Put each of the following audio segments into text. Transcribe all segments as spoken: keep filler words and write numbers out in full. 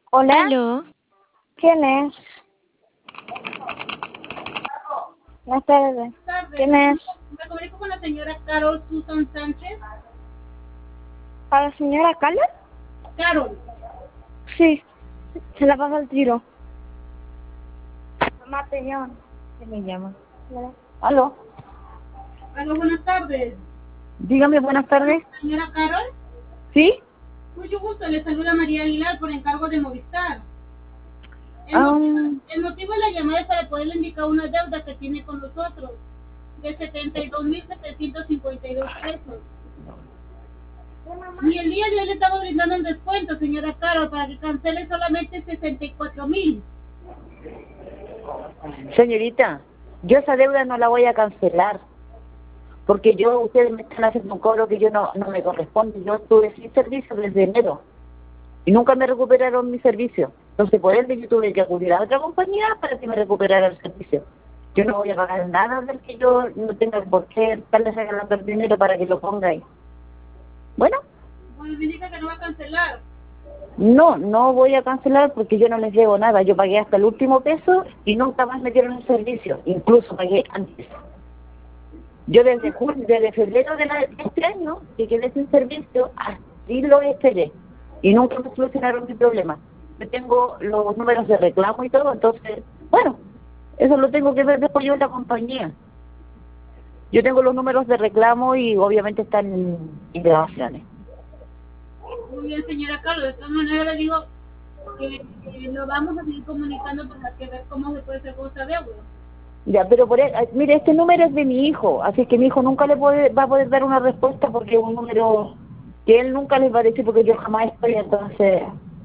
Hola, Aló, ¿quién es? Buenas tardes. Tardes. ¿Quién es? Me comunico con la señora Carol Susan Sánchez. ¿A la señora Carla? Carol. Sí, se la pasa el tiro. Mamá Peñón. ¿Quién me llama? ¿Aló? Aló, buenas tardes. Dígame, buenas tardes. Señora Carol, ¿Sí? mucho gusto. Le saluda María Aguilar por encargo de Movistar. El, Ah, motivo, el motivo de la llamada es para poderle indicar una deuda que tiene con nosotros de setenta y dos mil setecientos cincuenta y dos pesos. Y el día de hoy le estamos brindando un descuento, señora Carol, para que cancele solamente sesenta y cuatro mil. Señorita, yo esa deuda no la voy a cancelar, porque yo, ustedes me están haciendo un cobro que yo no, no me corresponde. Yo estuve sin servicio desde enero y nunca me recuperaron mi servicio. Entonces, por ende, yo tuve que acudir a otra compañía para que me recuperara el servicio. Yo no voy a pagar nada del que yo no tenga por qué estarle regalando el dinero para que lo ponga ahí. Bueno, Bueno, me indica que no va a cancelar. no, no voy a cancelar porque yo no les debo nada. Yo pagué hasta el último peso y nunca más me dieron el servicio. Incluso pagué antes. Yo desde julio, desde febrero de, la, de este año, que quedé sin servicio, así lo esperé. Y nunca me solucionaron mi problema. Yo tengo los números de reclamo y todo, entonces, bueno, eso lo tengo que ver después yo en la compañía. Yo tengo los números de reclamo y obviamente están en, en grabaciones. Muy bien, señora Carlos. De todas maneras le digo que eh, lo vamos a seguir comunicando para que ver cómo se puede hacer con esta deuda. Ya, pero por e- mire, este número es de mi hijo, así que mi hijo nunca le puede, va a poder dar una respuesta porque es un número que él nunca les va a decir porque yo jamás estoy, entonces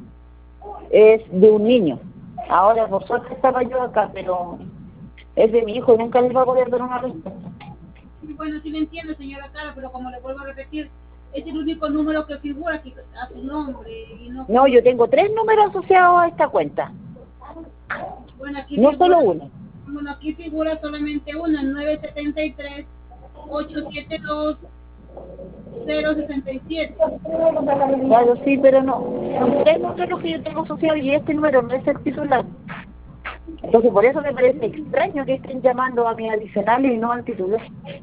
es de un niño. Ahora, por suerte estaba yo acá, pero es de mi hijo y nunca les va a poder dar una respuesta. Y bueno, sí le entiendo, señora Carlos, pero como le vuelvo a repetir, es el único número que figura aquí a su nombre. Y no, No, yo tengo tres números asociados a esta cuenta, bueno, aquí no figura, solo uno. bueno, aquí figura solamente uno, nueve siete tres, ocho siete dos, cero seis siete. Claro, sí, pero no. Son tres números que yo tengo asociados y este número no es el titular. Entonces, por eso me parece extraño que estén llamando a mis adicionales y no al titular.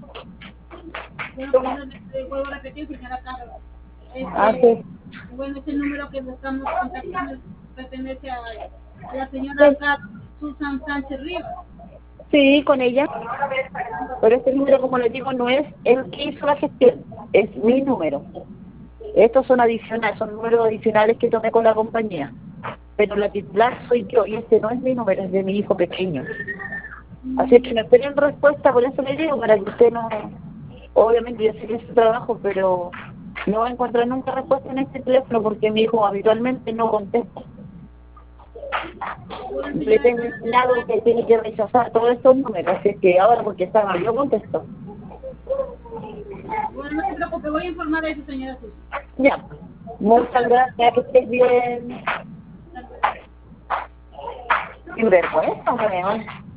Bueno, como le, le vuelvo a repetir, señora Carlos, Ah, este, sí. bueno, este número que nos estamos contactando pertenece a, a la señora Sí, Carlos Susan Sánchez Rivas. sí, con ella. Pero este número, como les digo, no es el que hizo la gestión, es mi número. Estos son adicionales, son números adicionales que tomé con la compañía. Pero la titular soy yo y este no es mi número, es de mi hijo pequeño. Así es que no esperen respuesta, por eso le digo, para que usted no... Obviamente yo sé que es su trabajo, pero no va a encontrar nunca respuesta en este teléfono porque mi hijo habitualmente no contesta. Bueno, Le señora tengo Carlos, enseñado que tiene que rechazar todos estos números, así es que ahora porque estaba yo contesto. bueno, no se preocupe, voy a informar a esa señora Susan. Ya, muchas gracias, que estés bien. Sin vergüenza, weón.